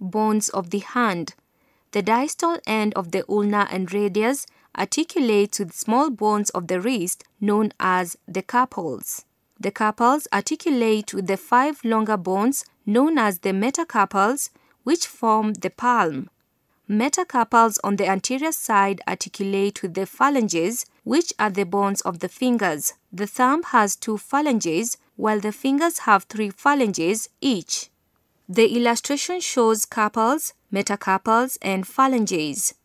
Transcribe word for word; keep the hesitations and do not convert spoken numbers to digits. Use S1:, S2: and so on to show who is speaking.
S1: bones of the hand. The distal end of the ulna and radius articulates with small bones of the wrist known as the carpals. The carpals articulate with the five longer bones known as the metacarpals, which form the palm. Metacarpals on the anterior side articulate with the phalanges, which are the bones of the fingers. The thumb has two phalanges, while the fingers have three phalanges each. The illustration shows carpals, metacarpals, and phalanges.